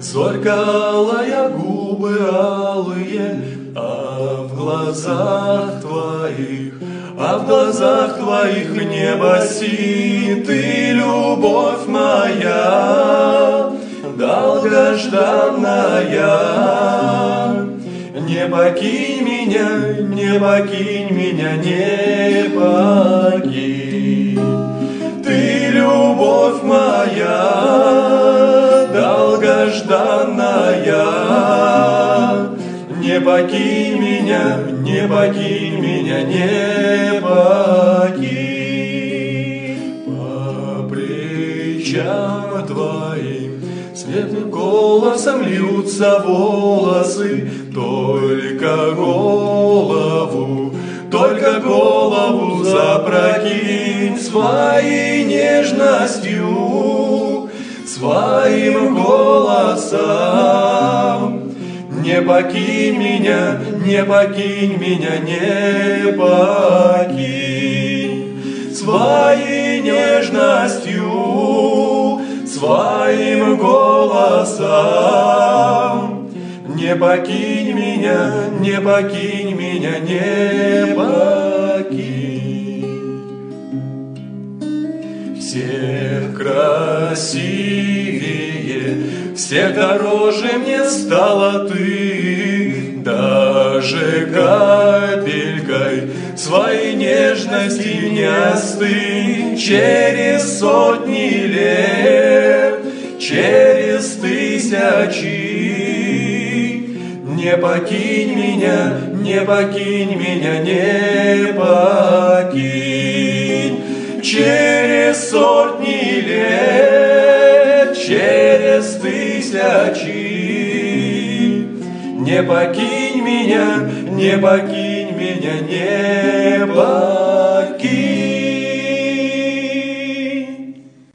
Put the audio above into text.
Зорька алая, губы алые, а в глазах твоих небо синь, ты любовь моя, долгожданная. Не покинь меня, не покинь меня, не покинь. Ты любовь моя, долгожданная. Не покинь меня, не покинь меня, не покинь. По плечам твоим светлым голосом льются волосы, только голову запрокинь своей нежностью, своим голосом. Не покинь меня, не покинь меня, не покинь своей нежностью, своим голосом. Не покинь меня, не покинь меня, не покинь. Всех красивее, всех дороже мне стала ты, даже капелькой своей нежности не остынь. Через сотни лет, через тысячи. Не покинь меня, не покинь меня, не покинь. Через сотни лет, через тысячи. Не покинь меня, не покинь меня, не покинь.